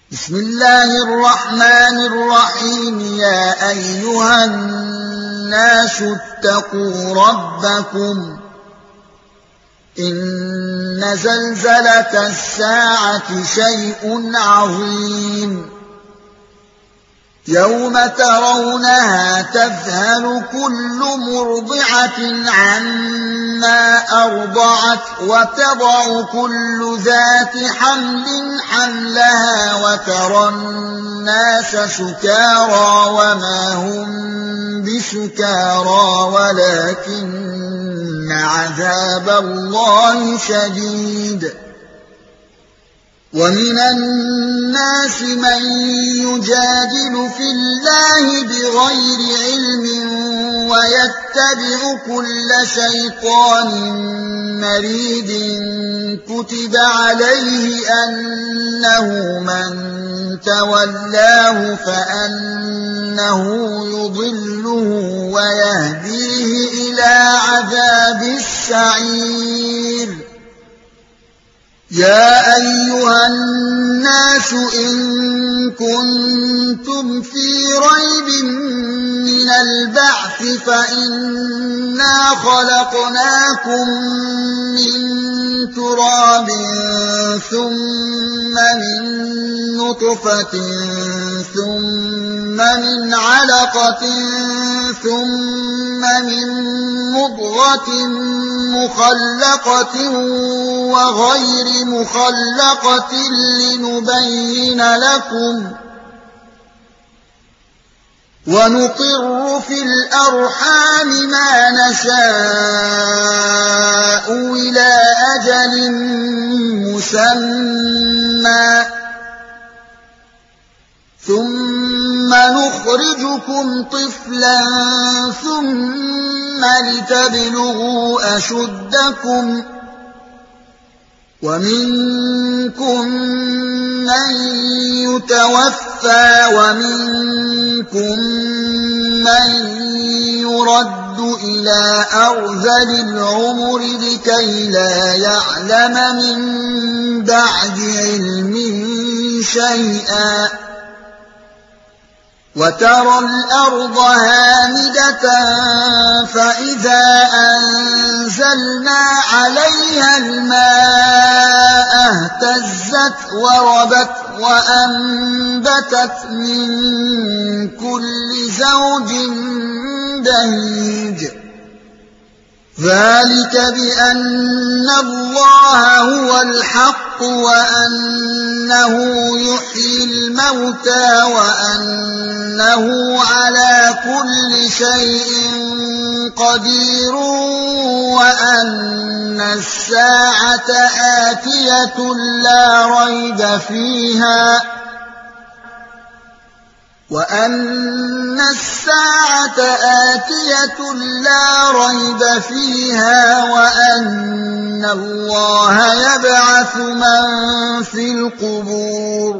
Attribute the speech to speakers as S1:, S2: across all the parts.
S1: بسم الله الرحمن الرحيم. يا أيها الناس اتقوا ربكم إن زلزلة الساعة شيء عظيم يوم ترونها تذهل كل مرضعة عما أرضعت وتضع كل ذات حمل حملها وترى الناس سكارى وما هم بسكارى ولكن عذاب الله شديد. ومن الناس من يجادل في الله بغير علم ويتبع كل شيطان مريد كتب عليه أنه من تولاه فأنه يضله ويهديه إلى عذاب السعير. يا أيها الناس إن كنتم في ريب من البعث فإنا خلقناكم من تراب ثم من نطفة ثم من علقة ثم من مضغة مخلقة وغير مخلقة لنبين لكم ونقر في الأرحام ما نشاء إلى أجل مسمى ثم نخرجكم طفلا ثم لتبلغوا أشدكم ومنكم من يتوفى ومنكم من يرد إلى أرذل العمر لكي لا يعلم من بعد علم شيئا وترى الأرض هامدة فإذا أنزلنا عليها الماء اهتزت وربت وأنبتت من كل زوج بهيج. ذلك بأن الله هو الحق وأنه يحيي الموتى وأنه على كل شيء قدير وأن الساعة آتية لا ريب فيها وأن الله يبعث من في القبور.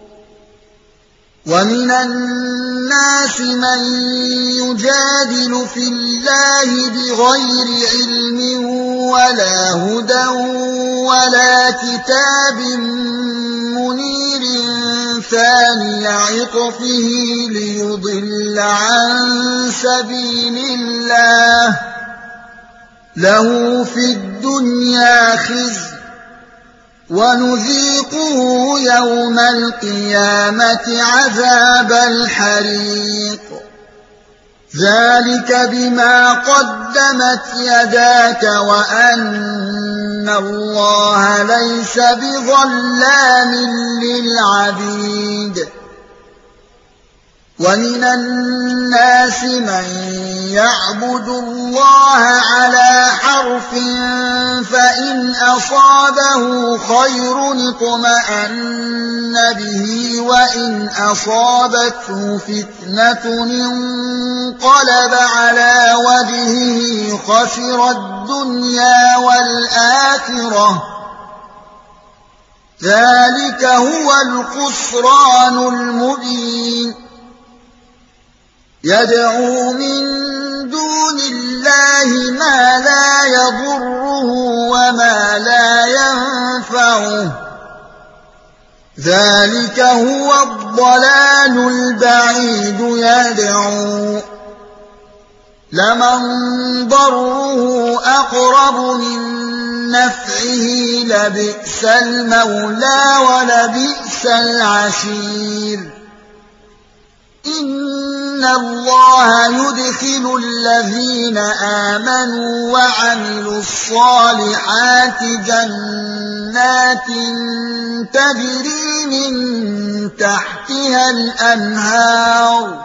S1: ومن الناس من يجادل في الله بغير علم ولا هدى ولا كتاب منير ثاني عطفه ليضل عن سبيل الله له في الدنيا خزي ونذيقه يوم القيامة عذاب الحريق. ذلك بما قدمت يداك وأن الله ليس بظلام للعبيد. ومن الناس من يعبد الله على حرف فإن أصابه خير اطمأن به وإن أصابته فتنة انقلب على وجهه خسر الدنيا والآخرة. ذلك هو الخسران المبين. يدعو من دون الله ما لا يضره وما لا ينفعه ذلك هو الضلال البعيد يدعو لمن ضره أقرب من نفعه لبئس المولى ولبئس العشير إن الله يدخل الذين آمنوا وعملوا الصالحات جنات تجري من تحتها الأنهار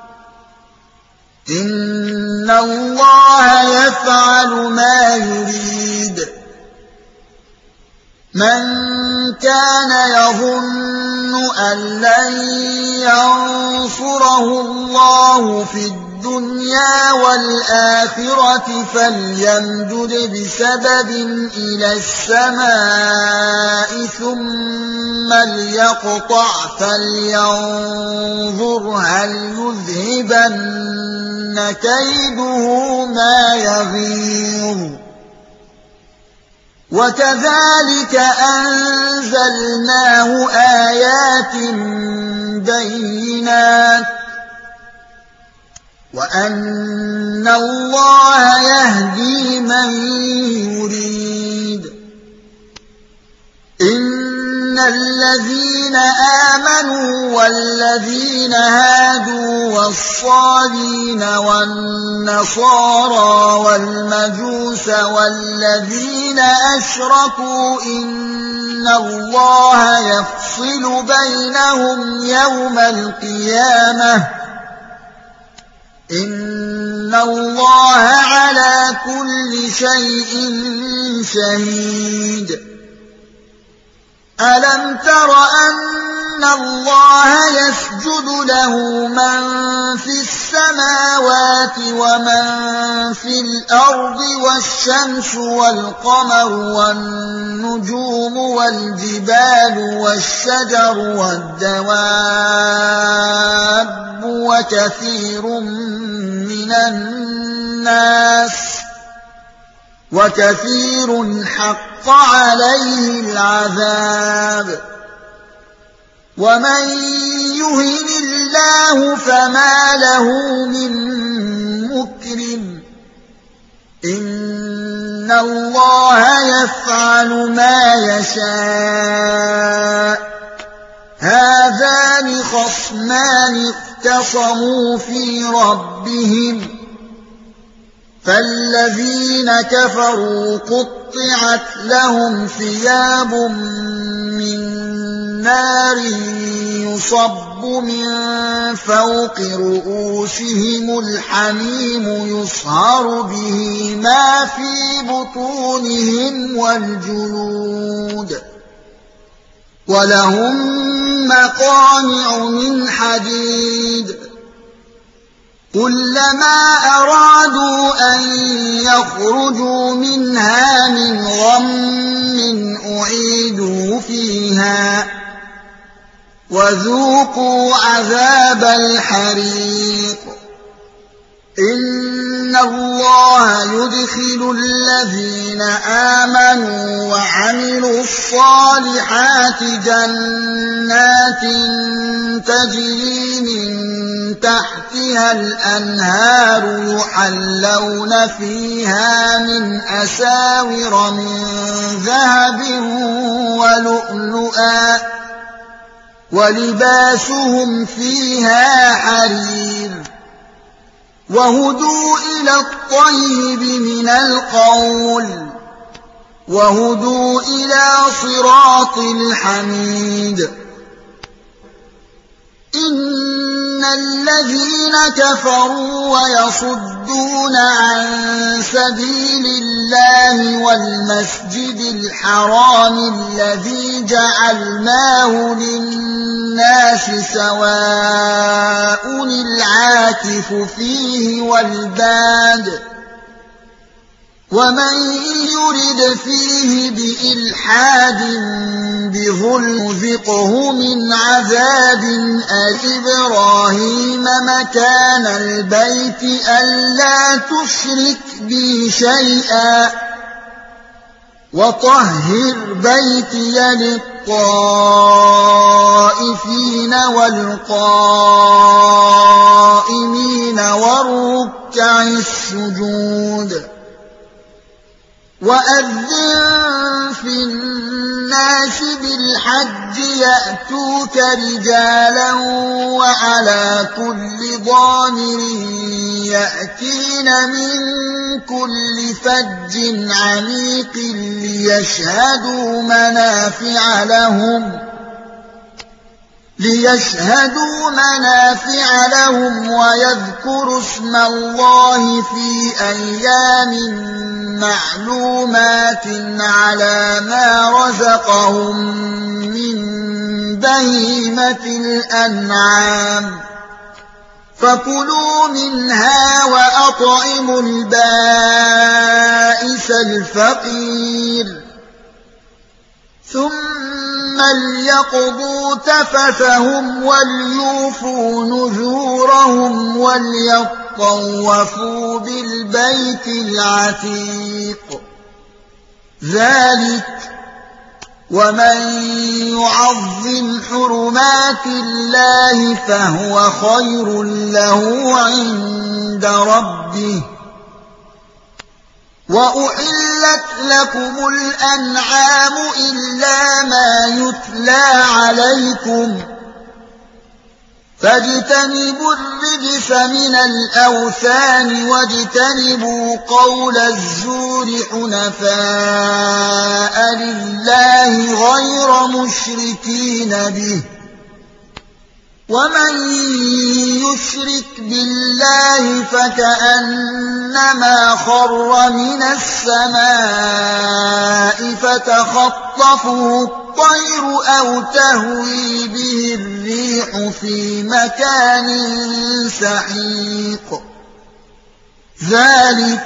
S1: إن الله يفعل ما يريد من كان يظن أن لن ينصره الله في الدنيا والآخرة فليمدد بسبب إلى السماء ثم ليقطع فلينظر هل يذهبن كيده ما يغيظ وكذلك أنزلناه آيات بينات وأن الله يهدي من يريد إن الذين آمنوا والذين هادوا والصابين والنصارى والمجوس والذين أشركوا إن الله يفصل بينهم يوم القيامة إن الله على كل شيء شهيد ألم تر أن الله يسجد له من في السماوات ومن في الأرض والشمس والقمر والنجوم والجبال والشجر والدواب وكثير حق عليه العذاب ومن يهن الله فما له من مكرم إن الله يفعل ما يشاء هذان خصمان اختصموا في ربهم فالذين كفروا قطعت لهم ثياب من نار يصب من فوق رؤوسهم الحميم يصهر به ما في بطونهم والجلود ولهم مقامع من حديد كلما أرادوا أن يخرجوا منها من غم أعيدوا فيها وذوقوا عذاب الحريق إن الله يدخل الذين آمنوا وعملوا الصالحات جنات تجري من تحتها الأنهار يحلون فيها من أساور من ذهب ولؤلؤا ولباسهم فيها حرير وهدوا إلى الطيب من القول وهدوا إلى صراط الحميد إن الذين كفروا ويصدون عن سبيل الله والمسجد الحرام الذي جعلناه للناس سواء العاكف فيه والباد ومن يرد فيه بإلحاد بظلم نذقه من عذاب إبراهيم مكان البيت ألا تشرك بي شيئا وطهر بيتي للطائفين والقائمين والركع السجود وأذن في الناس بالحج يأتوك رجالا وعلى كل ضامر يأتين من كل فج عميق ليشهدوا منافع لهم ويذكروا اسم الله في أيام معلومات على ما رزقهم من بهيمة الأنعام فكلوا منها وأطعموا البائس الفقير ثم ليقضوا تفثهم وليوفوا نذورهم وليطوفوا بالبيت العتيق ذلك ومن يعظم حرمات الله فهو خير له عند ربه وأحلت لكم الأنعام إلا ما يتلى عليكم فاجتنبوا الرجس من الأوثان واجتنبوا قول الزور حنفاء لله غير مشركين به ومن يشرك بالله فكأنما خر من السماء فتخطفه الطير أو تهوي به الريح في مكان سحيق ذلك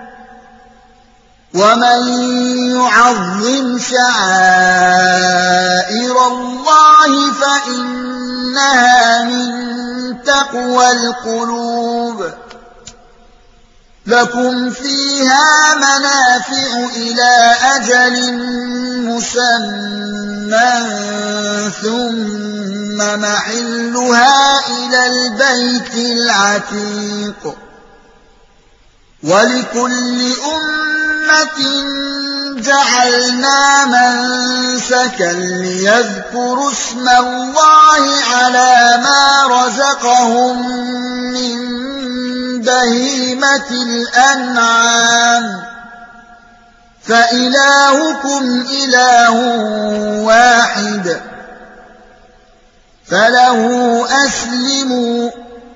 S1: ومن يعظم شعائر الله فإنها من تقوى القلوب لكم فيها منافع إلى أجل مسمى ثم محلها إلى البيت العتيق ولكل أمة جعلنا منسكا ليذكروا اسم الله على ما رزقهم من بهيمة الأنعام فإلهكم إله واحد فله أسلموا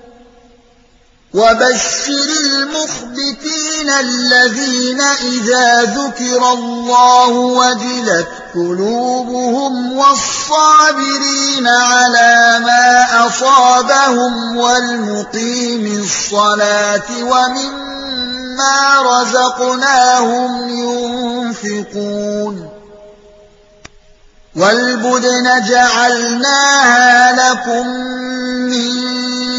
S1: وبشر المخبتين الذين إذا ذكر الله وجلت قلوبهم والصابرين على ما أصابهم والمقيم الصلاة ومما رزقناهم ينفقون والبدن جعلناها لكم من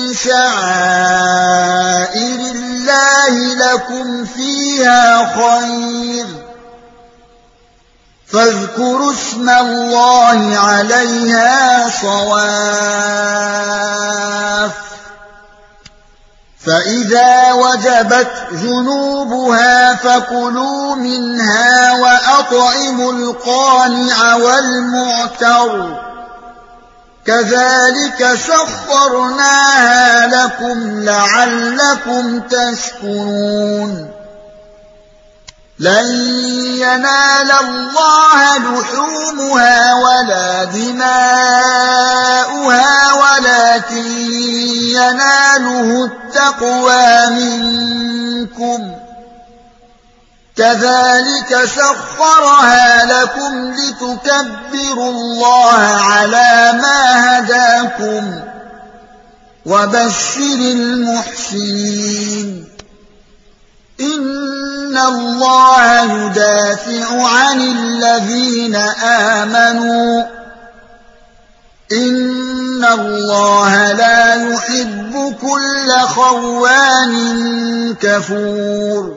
S1: شعائر الله لكم فيها خير فاذكروا اسم الله عليها صواف فإذا وجبت جنوبها فكلوا منها وأطعموا القانع والمعتر كذلك سخرناها لكم لعلكم تشكرون لن ينال الله لحومها ولا دماؤها ولكن يناله التقوى منكم كذلك سخرها لكم لتكبروا الله على ما هداكم وبشر المحسنين إن الله يدافع عن الذين آمنوا إن الله لا يحب كل خوان كفور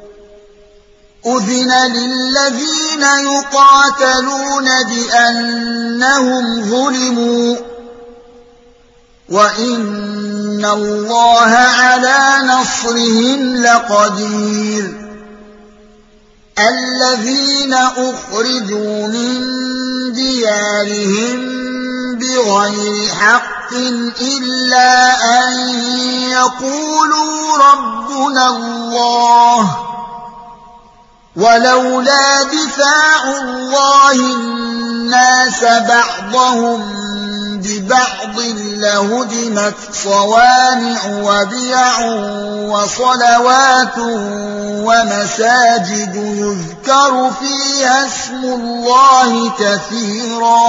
S1: أذن للذين يقاتلون بأنهم ظلموا وإن الله على نصرهم لقدير الذين أخرجوا من ديارهم بغير حق إلا أن يقولوا ربنا الله ولولا دفاع الله الناس بعضهم ببعض لهدمت صوامع وبيع وصلوات ومساجد يذكر فيها اسم الله كثيرا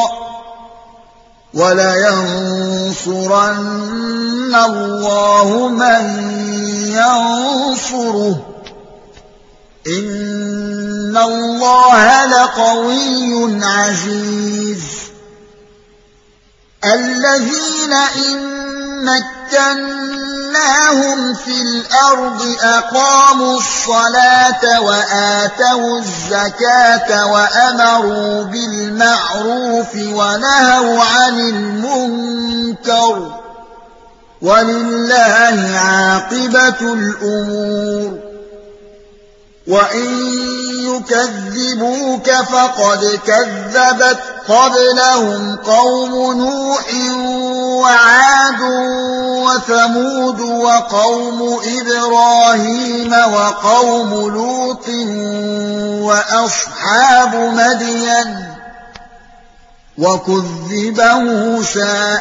S1: ولينصرن الله من ينصره إن الله لقوي عزيز الذين إن مكناهم في الأرض أقاموا الصلاة وآتوا الزكاة وأمروا بالمعروف ونهوا عن المنكر ولله عاقبة الأمور وإن يكذبوك فقد كذبت قبلهم قوم نوح وعاد وثمود وقوم إبراهيم وقوم لوط وأصحاب مدين وكذب موسى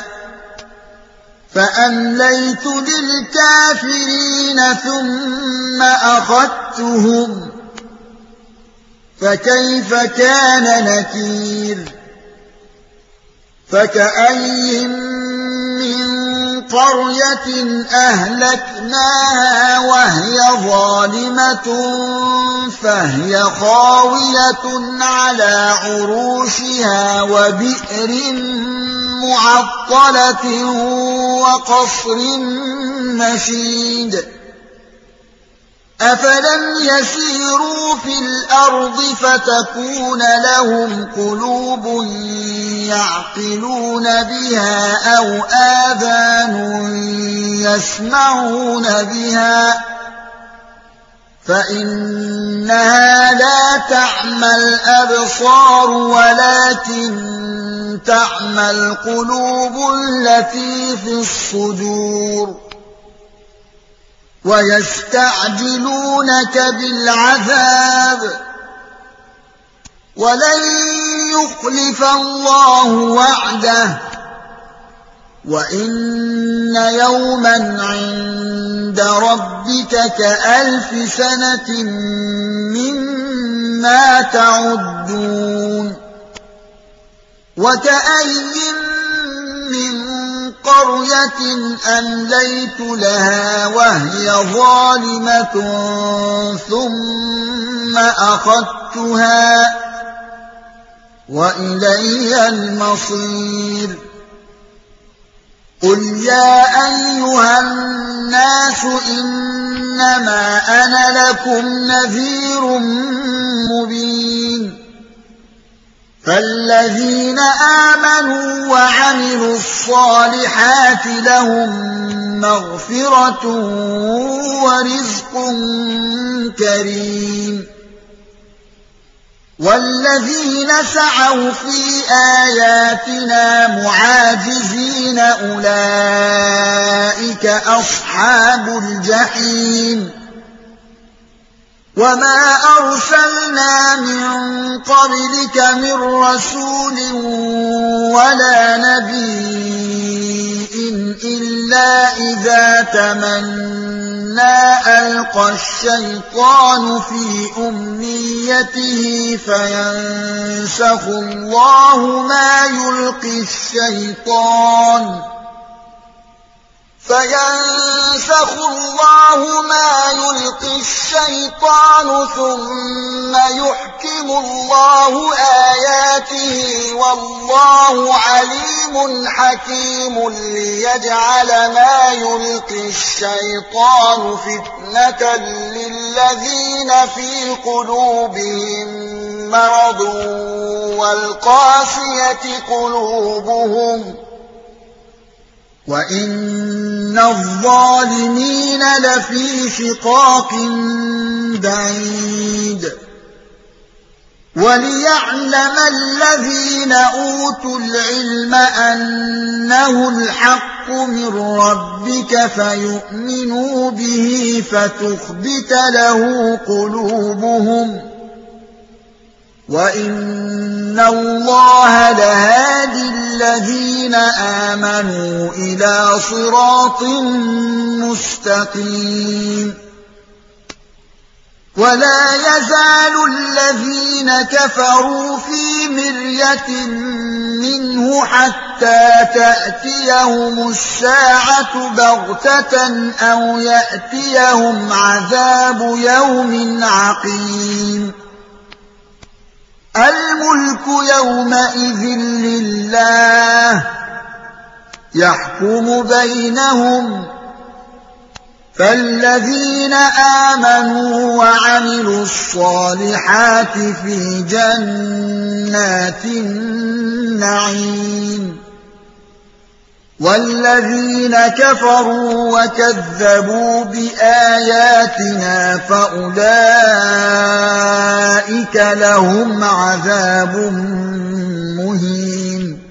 S1: فأمليت للكافرين ثم أخذتهم فكيف كان نكير فكأي من قرية أهلكناها وهي ظالمة فهي خاوية على عروشها وبئر معطلة وقصر مشيد أفلم يسيروا في الأرض فتكون لهم قلوب يعقلون بها أو آذان يسمعون بها فإنها لا تعمى الأبصار ولكن تعمى القلوب التي في الصدور ويستعجلونك بالعذاب ولن يخلف الله وعده وإن يوما عند ربك كألف سنة مما تعدون وكأي من قرية أمليت لها وهي ظالمة ثم أخذتها وإلي المصير قل يا أيها الناس إنما أنا لكم نذير مبين فالذين آمنوا وعملوا الصالحات لهم مغفرة ورزق كريم والذين سعوا في آياتنا معاجزين أولئك أصحاب الجحيم وما أرسلنا من قبلك من رسول ولا نبي إلا إذا تمنى ألقى الشيطان في أمنيته فينسخ الله ما يلقي الشيطان ثم يحكم الله آياته والله عليم حكيم ليجعل ما يلقي الشيطان فتنة للذين في قلوبهم مرض والقاسية قلوبهم وَإِنَّ الظَّالِمِينَ لَفِي شِقَاقٍ بَعِيدٍ وَلِيَعْلَمَ الَّذِينَ أُوتُوا الْعِلْمَ أَنَّهُ الْحَقُّ مِنْ رَبِّكَ فَيُؤْمِنُوا بِهِ فَتُخْبِتَ لَهُ قُلُوبُهُمْ وَإِنَّ اللَّهَ لَهَادِي الَّذِينَ آمَنُوا إِلَى صِرَاطٍ مُسْتَقِيمٍ وَلَا يَزَالُ الَّذِينَ كَفَرُوا فِي مِرْيَةٍ مِّنْهُ حَتَّىٰ تَأْتِيَهُمُ السَّاعَةُ بَغْتَةً أَوْ يَأْتِيَهُمْ عَذَابُ يَوْمٍ عَقِيمٍ الْمُلْكُ يَوْمَئِذٍ لِلَّهِ يَحْكُمُ بَيْنَهُمْ فَالَّذِينَ آمَنُوا وَعَمِلُوا الصَّالِحَاتِ فِي جَنَّاتِ النَّعِيمِ وَالَّذِينَ كَفَرُوا وَكَذَّبُوا بِآيَاتِنَا فَأُولَئِكَ لَهُمْ عَذَابٌ مُّهِينٌ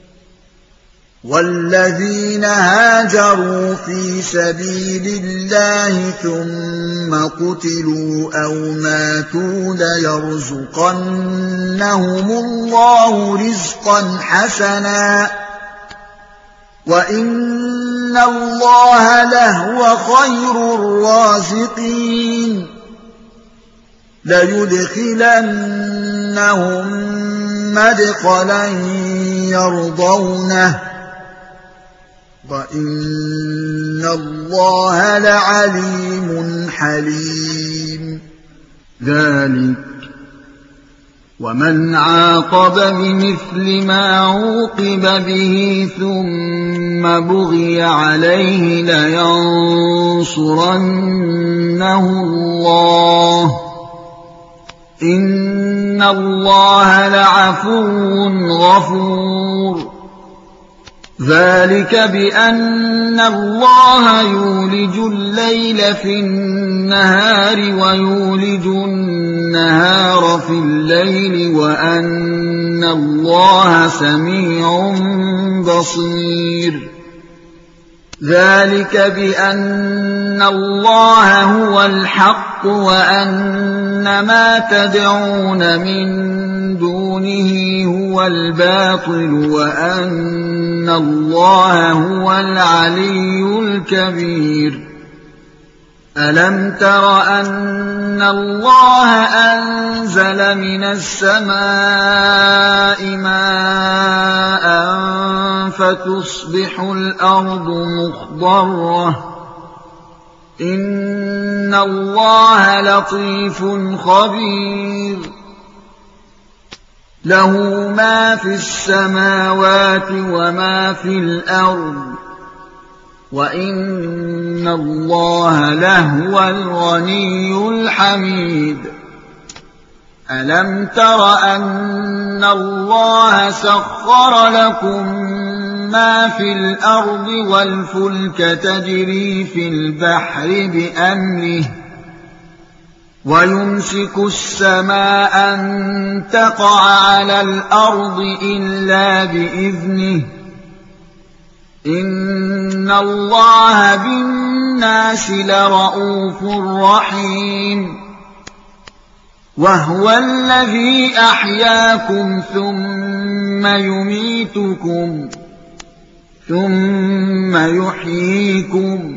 S1: وَالَّذِينَ هَاجَرُوا فِي سَبِيلِ اللَّهِ ثُمَّ قُتِلُوا أَوْ مَاتُوا لَيَرْزُقَنَّهُمُ اللَّهُ رِزْقًا حَسَنًا وَإِنَّ اللَّهَ لَهُوَ خَيْرُ الرَّازِقِينَ لَيُدْخِلَنَّهُم مَّدْخَلًا يَرْضَوْنَهُ وَإِنَّ اللَّهَ لَعَلِيمٌ حَلِيمٌ ذَلِكَ وَمَنْ عَاقَبَ بِمِثْلِ مَا عُوقِبَ بِهِ ثُمَّ بُغِيَ عَلَيْهِ لَيَنصُرَنَّهُ اللَّهُ إِنَّ اللَّهَ لَعَفُوٌّ غَفُورٌ ذَلِكَ بِأَنَّ اللَّهَ يُولِجُ اللَّيْلَ فِي النَّهَارِ وَيُولِجُ النَّهَارَ فِي اللَّيْلِ وَأَنَّ اللَّهَ سَمِيعٌ بَصِيرٌ ذَلِكَ بِأَنَّ اللَّهَ هُوَ الْحَقُّ وَأَنَّ مَا تَدْعُونَ مِن دُونِهِ هُوَ الْبَاطِلُ وَأَنَّ اللَّهَ هُوَ الْعَلِيُّ الْكَبِيرُ أَلَمْ تَرَ أَنَّ اللَّهَ أَنزَلَ مِنَ السَّمَاءِ مَاءً فَتُصْبِحُ الْأَرْضُ مُخْضَرَّةً إِنَّ اللَّهَ لَطِيفٌ خَبِيرٌ لَهُ مَا فِي السَّمَاوَاتِ وَمَا فِي الْأَرْضِ وَإِنَّ اللَّهَ لَهُوَ الْغَنِيُّ الْحَمِيدُ أَلَمْ تَرَ أَنَّ اللَّهَ سَخَّرَ لَكُم مَّا فِي الْأَرْضِ وَالْفُلْكَ تَجْرِي فِي الْبَحْرِ بِأَمْرِهِ وَيُمْسِكُ السَّمَاءَ أَن تَقَعَ عَلَى الْأَرْضِ إِلَّا بِإِذْنِهِ إِنَّ اللَّهَ بِالنَّاسِ لَرَءُوفٌ رَحِيمٌ وَهُوَ الَّذِي أَحْيَاكُمْ ثُمَّ يُمِيتُكُمْ ثُمَّ يُحْيِيكُمْ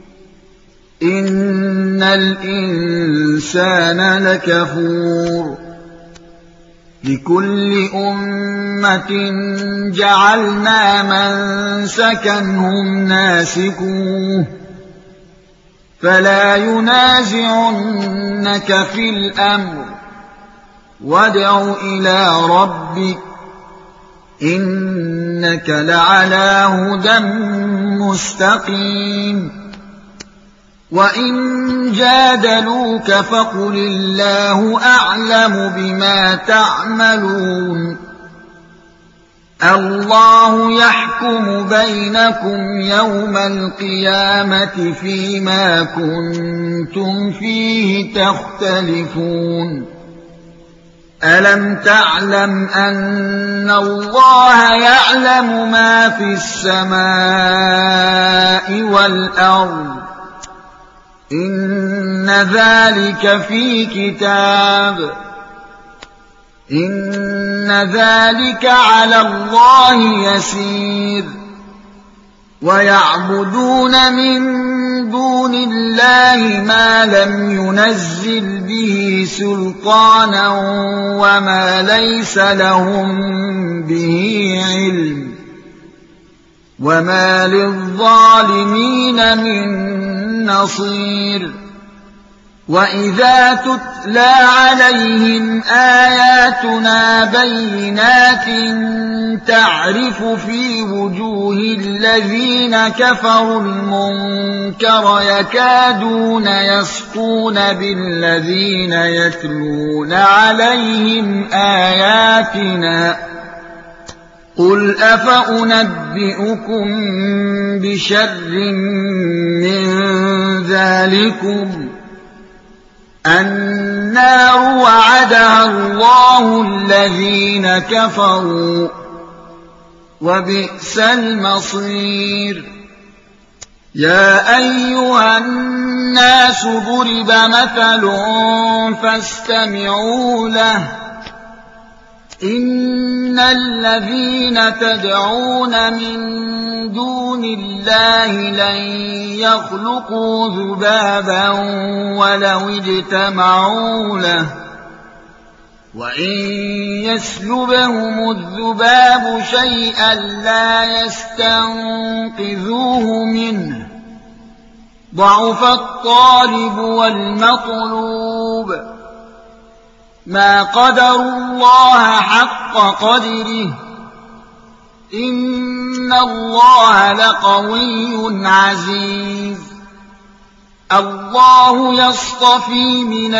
S1: إِنَّ الْإِنسَانَ لَكَفُورٌ لِكُلِّ أُمَّةٍ جَعَلْنَا مَنسَكًا هُمْ نَاسِكُوهُ فَلَا يُنَازِعُنَّكَ فِي الْأَمْرِ وَادْعُ إِلَىٰ رَبِّكَ إِنَّكَ لَعَلَىٰ هُدًى مُّسْتَقِيمٍ وَإِن جَادَلُوكَ فَقُلِ اللَّهُ أَعْلَمُ بِمَا تَعْمَلُونَ الله يحكم بينكم يوم القيامة فيما كنتم فيه تختلفون ألم تعلم أن الله يعلم ما في السماء والأرض إن ذلك في كتاب إن ذلك على الله يسير ويعبدون من دون الله ما لم ينزل به سلطانا وما ليس لهم به علم وما للظالمين من نصير وإذا تتلى عليهم آياتنا بينات تعرف في وجوه الذين كفروا المنكر يكادون يسطون بالذين يتلون عليهم آياتنا قل أفأنبئكم بشر من ذلكم النار وعدها الله الذين كفروا وبئس المصير يا أيها الناس ضرب مثل فاستمعوا له إن الذين تدعون من دون الله لن يخلقوا ذبابا ولو اجتمعوا له وإن يسلبهم الذباب شيئا لا يستنقذوه منه ضعف الطالب والمطلوب ما قدروا الله حق قدره إن الله لقوي عزيز الله يصطفي من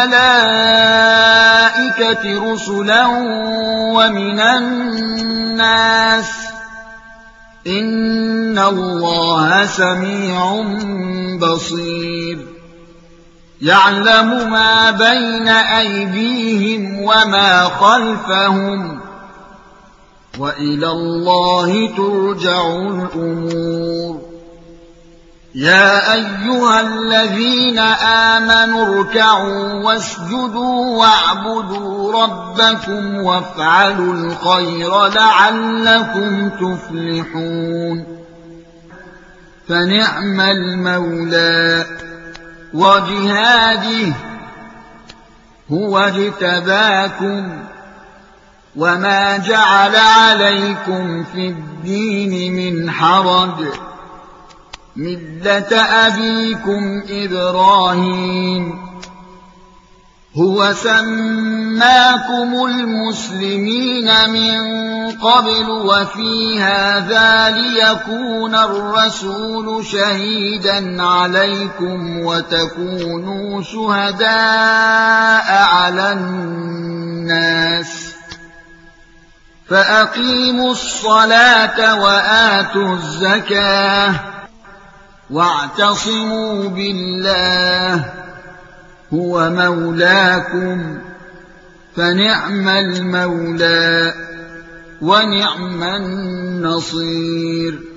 S1: الملائكة رسلا ومن الناس إن الله سميع بصير يعلم ما بين أيديهم وما خلفهم وإلى الله ترجع الأمور يا أيها الذين آمنوا اركعوا واسجدوا واعبدوا ربكم وافعلوا الخير لعلكم تفلحون فنعم المولى وجهاده هو اجتباكم وما جعل عليكم في الدين من حرج ملة أبيكم إبراهيم هو سماكم المسلمين من قبل وفي هذا ليكون الرسول شهيدا عليكم وتكونوا شهداء على الناس فأقيموا الصلاة وآتوا الزكاة واعتصموا بالله هو مولاكم فنعم المولى ونعم النصير